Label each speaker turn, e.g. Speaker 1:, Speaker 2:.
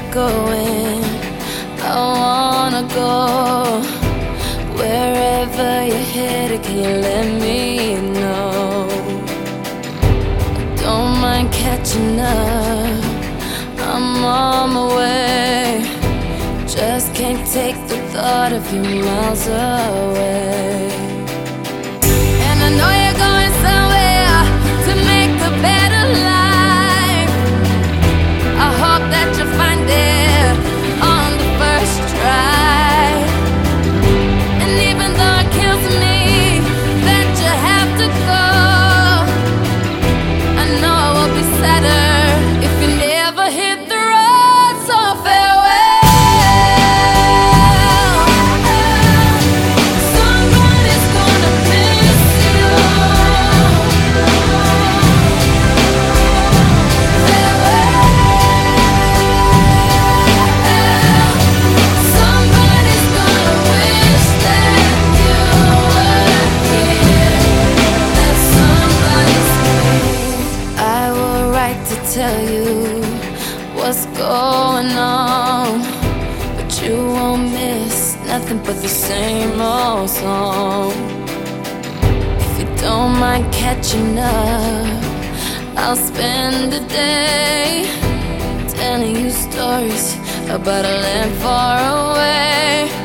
Speaker 1: you're going, I wanna go. Wherever you're headed, can you let me know? Don't mind catching up, I'm on my way. Just can't take the thought of you miles away. And I know you're going somewhere to make a better life. I hope that you find it on the first try. And even though it kills me that you have to go, I know it will be sadder if you never hit the road. So farewell. Somebody's gonna miss you. Farewell. Somebody's gonna wish that you were here. That somebody's me. I will write to tell you what's going on, but you won't miss nothing but the same old song. If you don't mind catching up, I'll spend a day telling you stories about a land far away.